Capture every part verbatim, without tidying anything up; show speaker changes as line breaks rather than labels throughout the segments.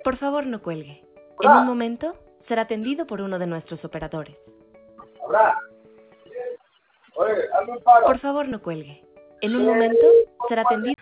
Por favor, no cuelgue. En un momento será atendido por uno de nuestros operadores. Por favor, no cuelgue. En un momento será atendido.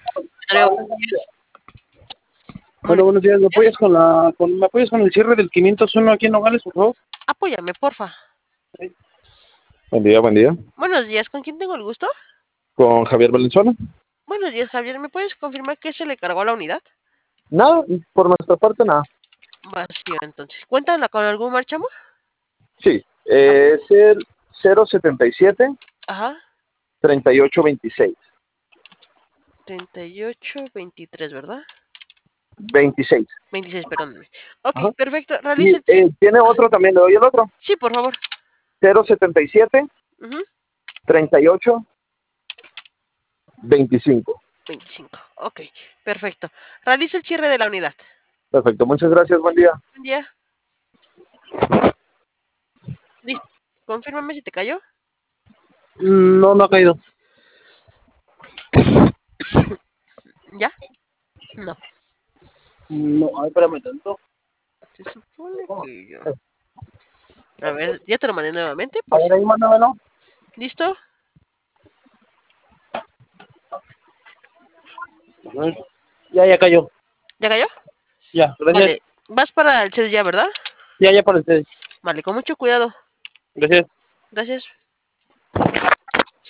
Hola, buenos días. ¿Me apoyas con la, con, ¿me apoyas con el cierre del quinientos uno aquí en Nogales, por favor?
Apóyame, porfa.
Sí. Buen día, buen día.
Buenos días, ¿con quién tengo el gusto?
Con Javier Valenzuela.
Buenos días, Javier. ¿Me puedes confirmar que se le cargó a la unidad?
Nada, por nuestra parte nada.
Vacío, entonces. ¿Cuentan con algún marchamo?
Sí, eh, es el cero setenta y siete
Ajá.
treinta y ocho veintiséis.
treinta y ocho veintitrés, ¿verdad?
veintiséis.
veintiséis, perdóname. Ok,
Ajá.
perfecto.
Y
Realice.
eh, tiene otro también, ¿le doy el otro?
Sí, por favor.
cero setenta y siete
Ujú.
treinta y ocho veinticinco.
veinticinco. Ok, perfecto. Realice el cierre de la unidad.
Perfecto, muchas gracias, buen día.
Buen día. Listo. Confírmame si te cayó.
No, no ha caído.
¿Ya? No.
No, ay, espérame tanto.
Se supone que yo. A ver, ya te lo mandé nuevamente.
A
Por...
ver, ahí mándamelo.
¿Listo?
A ver. Ya, ya cayó.
¿Ya cayó?
Ya, gracias.
Vale. Vas para el set ya, ¿verdad?
Ya, ya para ustedes.
Vale, con mucho cuidado.
Gracias.
Gracias.